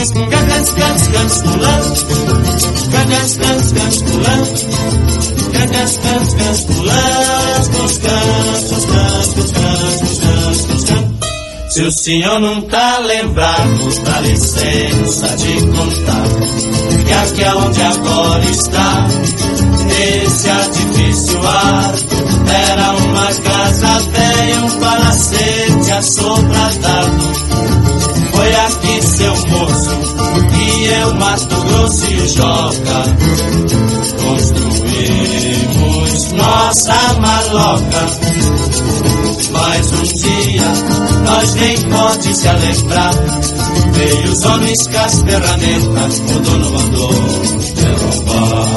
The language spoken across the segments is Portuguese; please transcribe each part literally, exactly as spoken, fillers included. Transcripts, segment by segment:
Cans, cans, cans, pulando. Cans, cans, cans, pulando. Cans, cans, cans, pulando. Cus, cans, cus, cans, cus, cans, cus, cans, cus, cans. Se o senhor não tá lembrado, dá licença de contar que aqui aonde agora está, nesse edifício ar, era uma casa velha, um palacete assobradado. Foi aqui, seu moço, que eu, Mato Grosso e o Joca construímos nossa maloca. Mas um dia nós nem pode se lembrar, veio os homens com as ferramentas, o dono mandou derrubar.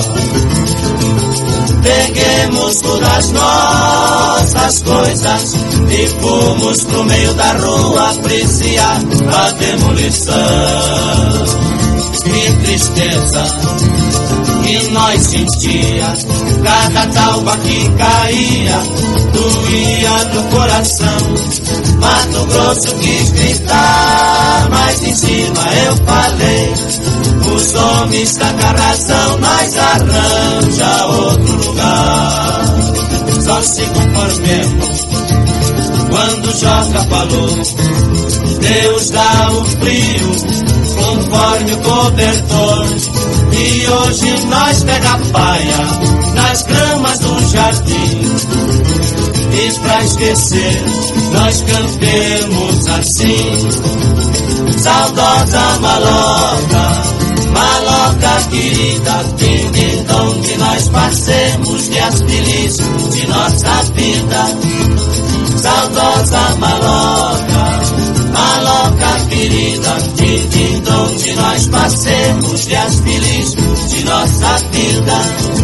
Peguemos todas as nossas coisas e fomos pro meio da rua apreciar a demolição. Que tristeza que nós sentia, cada talba que caía doía no coração. Mato Grosso quis gritar, mas em cima eu falei, os homens tá com a razão, nós arranja outro lugar. Só se conformemos quando Joca falou, Deus dá o frio conforme o cobertor. E hoje nós pega a paia nas gramas do jardim, e pra esquecer nós cantemos assim: saudosa maloca, maloca querida, vem onde nós passemos dias felizes de nossa vida. Saudosa maloca, maloca querida, vem onde nós passemos dias felizes de nossa vida.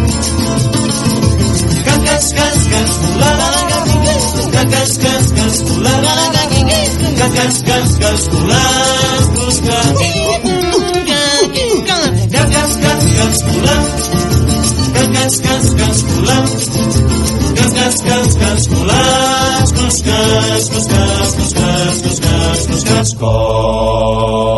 Cans, cans, cans, pulando. Cans, cans, cans, pulando. Cans, cans, cans, pulando. Cans, cans, cans, pulando. Cans, cans, cans, pulando. Cans, cans, cans, cans, pulando. Cans, cans, cans, cans, cans, cans, cans, cans, cans, cans.